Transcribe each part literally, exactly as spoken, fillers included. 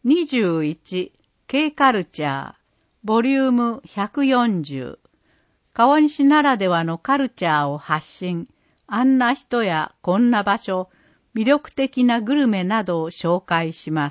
にじゅういち、K カルチャー、ボリュームひゃくよんじゅう。川西ならではのカルチャーを発信、あんな人やこんな場所、魅力的なグルメなどを紹介します。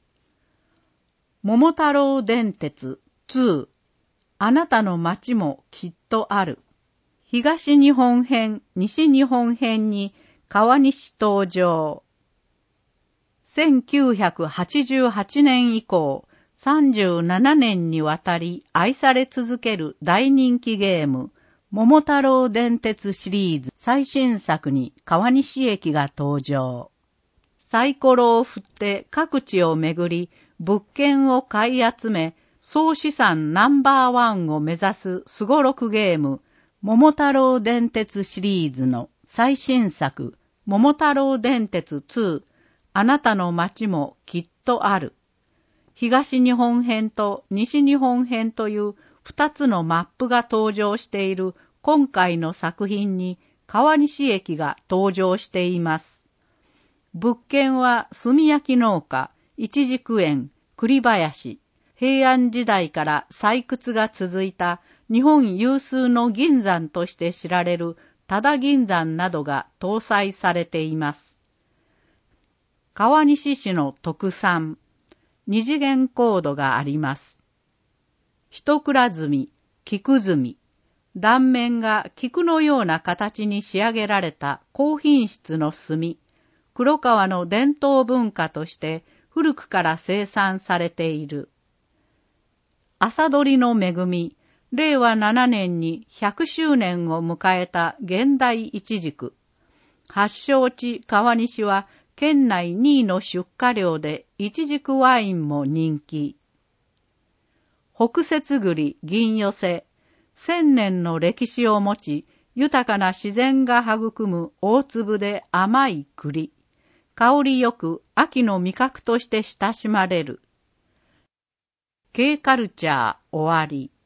桃太郎電鉄に、あなたの街もきっとある。東日本編、西日本編に川西登場。せんきゅうひゃくはちじゅうはちねん以降、さんじゅうななねんにわたり愛され続ける大人気ゲーム、桃太郎電鉄シリーズ最新作に川西駅が登場。サイコロを振って各地を巡り、物件を買い集め、総資産ナンバーワンを目指すすごろくゲーム、桃太郎電鉄シリーズの最新作、桃太郎電鉄に、あなたの街もきっとある。東日本編と西日本編という二つのマップが登場している今回の作品に川西駅が登場しています。物件は炭焼き農家、一軸園、栗林、平安時代から採掘が続いた日本有数の銀山として知られる多田銀山などが搭載されています。川西市の特産、二次元コードがあります。一蔵炭、菊炭、断面が菊のような形に仕上げられた高品質の炭、黒川の伝統文化として古くから生産されている。朝どりの恵み、れいわななねんにひゃくしゅうねんを迎えた現代一軸。発祥地川西は県内にいの出荷量で一軸ワインも人気。北摂栗銀寄せ、千年の歴史を持ち、豊かな自然が育む大粒で甘い栗。香りよく秋の味覚として親しまれる。K カルチャー終わり。